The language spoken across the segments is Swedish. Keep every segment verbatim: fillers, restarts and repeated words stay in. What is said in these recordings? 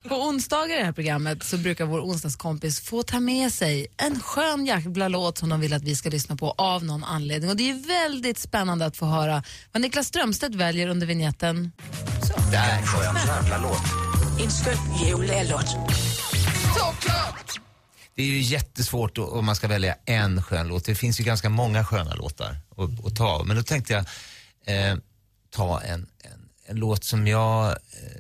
På onsdagar i det här programmet så brukar vår onsdagskompis få ta med sig en skön jävla låt som de vill att vi ska lyssna på av någon anledning. Och det är väldigt spännande att få höra vad Niklas Strömstedt väljer under vignetten. Så. Det är en skön jävla låt. En skön julelåt. Såklart! Det är ju jättesvårt om man ska välja en skön låt. Det finns ju ganska många sköna låtar att, att ta. Men då tänkte jag eh, ta en, en, en låt som jag... Eh,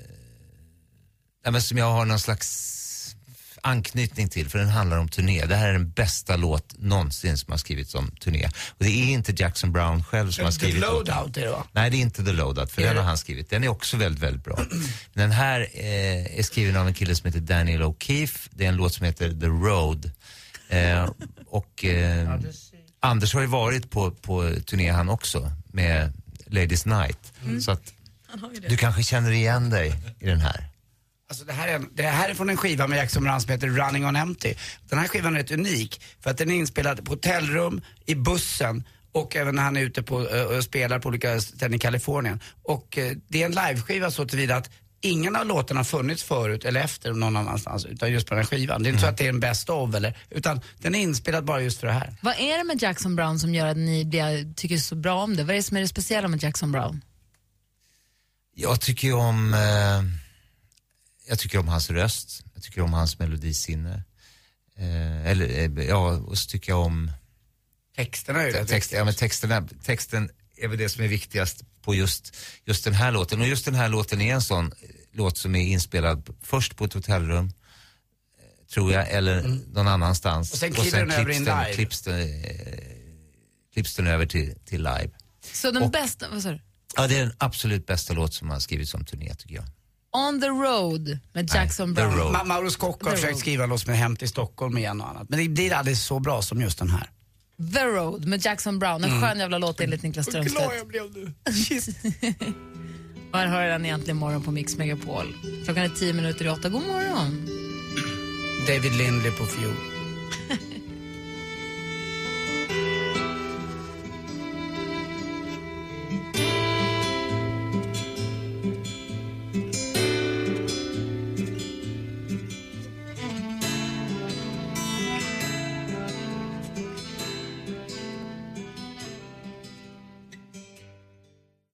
men som jag har någon slags anknytning till, för den handlar om turné. Det här är den bästa låt någonsin som har skrivits om turné. Och det är inte Jackson Browne själv som har skrivit The Loadout är det, va? Nej, det är inte The Loadout, för den har han skrivit. Den är också väldigt, väldigt bra. Den här eh, är skriven av en kille som heter Daniel O'Keefe. Det är en låt som heter The Road. Eh, och eh, Anders har ju varit på, på turné han också med Ladies Night. Mm. Så att du kanske känner igen dig i den här. Alltså det här, är, det här är från en skiva med Jackson Browne som heter Running on Empty. Den här skivan är rätt unik för att den är inspelad på hotellrum, i bussen och även när han är ute på, och spelar på olika ställen i Kalifornien. Och uh, det är en liveskiva så tillvida att ingen av låtarna har funnits förut eller efter någon annanstans utan just på den här skivan. Det är inte mm. så att det är en best of eller, utan den är inspelad bara just för det här. Vad är det med Jackson Browne som gör att ni blir, tycker så bra om det? Vad är det som är det speciella med Jackson Browne? Jag tycker ju om... Uh... Jag tycker om hans röst. Jag tycker om hans melodisinne. Eh, eller, ja, och så tycker jag om... Texterna är ju det. Text, ja, men texterna, texten är väl det som är viktigast på just, just den här låten. Och just den här låten är en sån låt som är inspelad först på ett hotellrum, tror jag, eller mm. någon annanstans. Och sen klipps den, den, den, klipps den, eh, klipps den över till, till live. Så den och, bästa... Vad sa du? Ja, det är den absolut bästa låt som har skrivits om turné, tycker jag. On the Road med Jackson Nej, Browne. Ma- Mauro Scocco har försökt skriva en låt som är Hem till Stockholm igen och annat. Men det blir aldrig så bra som just den här. The Road med Jackson Browne. En mm. skön jävla låt enligt Niklas Strömstedt. Vad glad jag blev nu. Och här har den egentligen morgon på Mix Megapol. Klockan är tio minuter i åtta. God morgon. David Lindley på fiol.